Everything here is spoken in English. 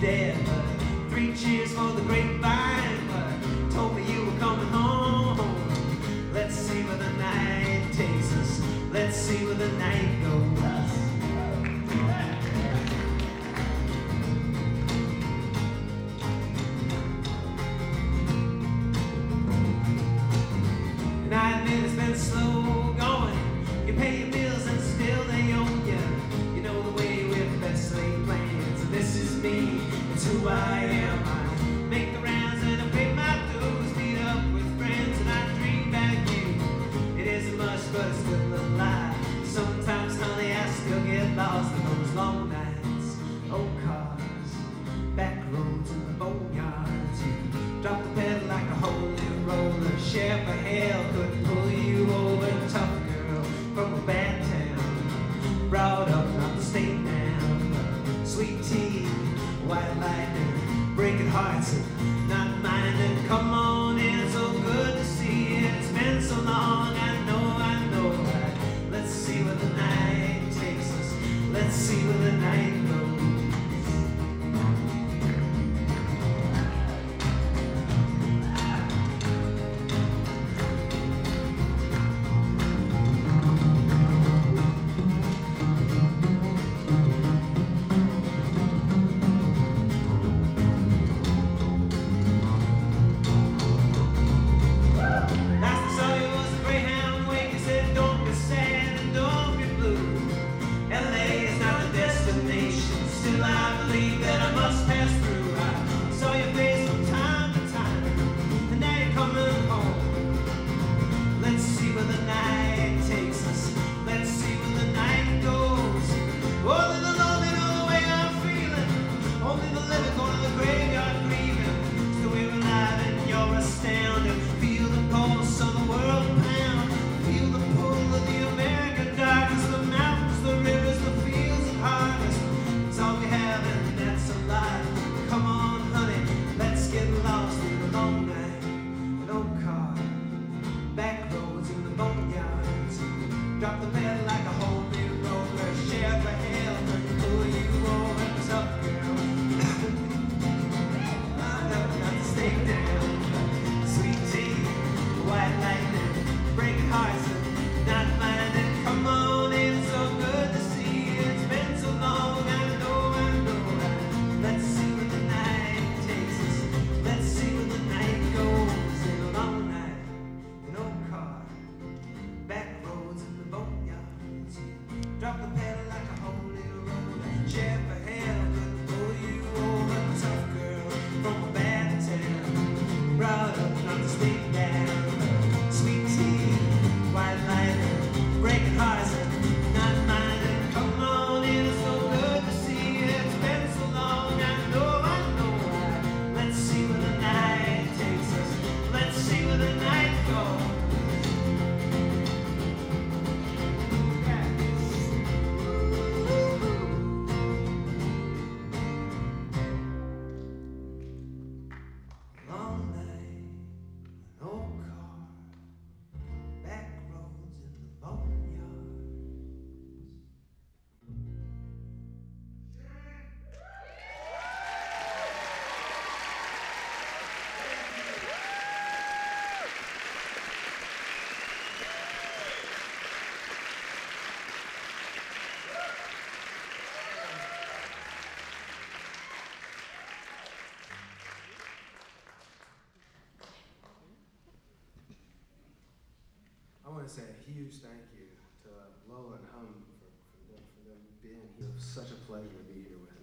dead, but 3 cheers for the grapevine, but told me you were coming home. Let's see where the night takes us. Let's see where the night goes. And I admit it's been slow going. You pay your bills and still they owe you. You know the way with best laid plans. And this is me, it's who I am. I make the rounds and I pay my dues. Meet up with friends and I dream back you. It isn't much, but it's good little lie. Sometimes, honey, I still get lost in those long nights. Old cars, back roads in the boneyards. You drop the pedal like a holy roller. Sheriff of hell could pull you over. Tough girl from a bad town, brought up not the state down. Sweet tea, white lightning, breaking hearts and not minding. Come on in, it's so good to see you. It's been so long, I know. Let's see where the night takes us. Let's see where the night goes. Drop the pedal like a holy roller. Sheriff of hell could pull you over. Tough girl, I never got to stay down. Sweet tea, white lightning, breaking hearts and not minding. Come on in, so good to see you. It's been so long, I know. Let's see where the night takes us. Let's see where the night goes. In a long night, an old car, back roads in the boneyards. Drop the pedal like a holy roller. Sheriff of hell could pull you over. Tough girl from a bad town, brought up not to stay down. Sweet tea, white lightning, breaking hearts and not minding. Come on in, it's so good to see you. It's been so long, I know. Let's see where the night takes us. Let's see where the night goes. Long night, an old car, back roads in the boneyards. I want to say a huge thank you to Lola and Hum for them being here. It was such a pleasure to be here with